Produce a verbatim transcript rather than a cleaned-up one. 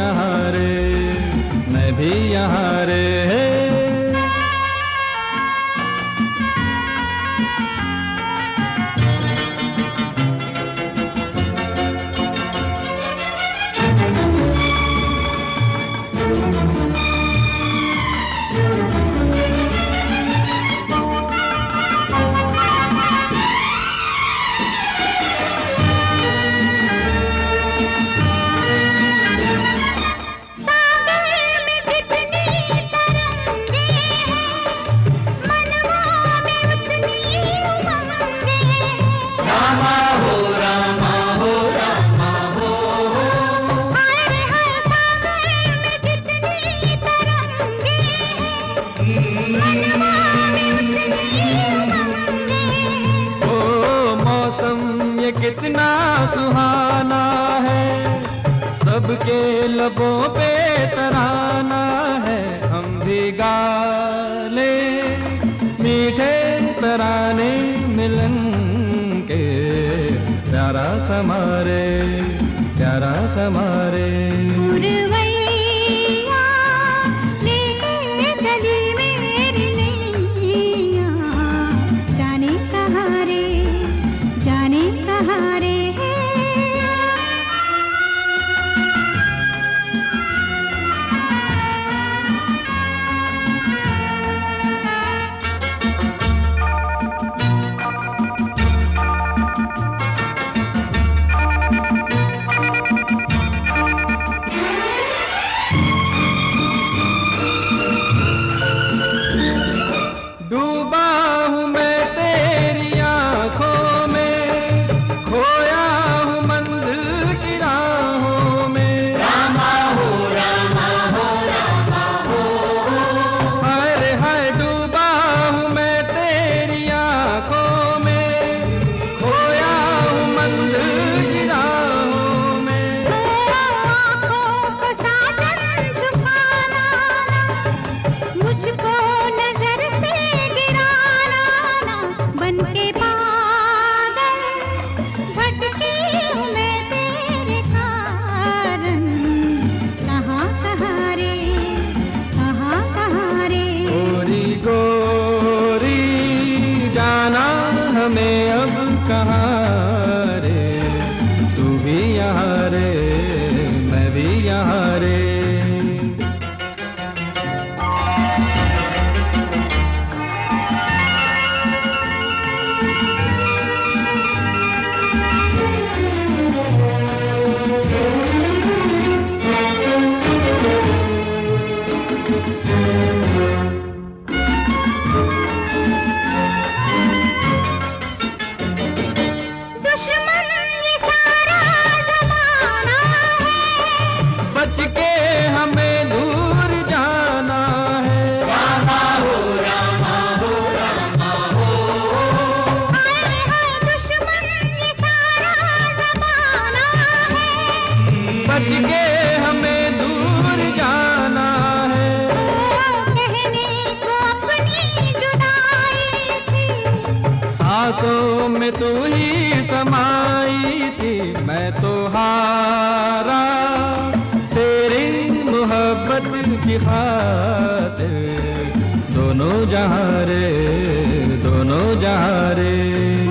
यहाँ रे, मैं भी यहाँ रे। कितना सुहाना है, सबके लबों पे तराना है। हम भी गा ले मीठे तराने मिलन के, प्यारा समारे प्यारा समारे। डूबा हूँ मैं तेरी आँखों में, खोया हूँ मंजिल की राहों में। रामा हो रामा हो रामा हो, हाय हाय डूबा हूँ मैं तेरी आँखों में, खोया हूँ मंजिल की राहों में। आँखों को साजन झुकाना, मुझको नजर से बनके पागल भटकी हूँ मैं तेरे कारण। कहाँ कहाँ रे, कहाँ कहाँ रे। गोरी गोरी जाना हमें अब कहाँ रे, तू भी यहाँ रे, मैं भी यहाँ रे। बच के हमें दूर जाना है। रामा हो रामा हो रामा हो, हाय हाय दुश्मन ये सारा ज़माना है। बच के हमें दूर जाना है। ओ कहने को अपनी जुदाई थी, सांसों में तू ही समाई थी। मैं तो हारा तेरी मोहब्बत की खातिर, दोनों जहाँ रे, दोनों जहाँ रे।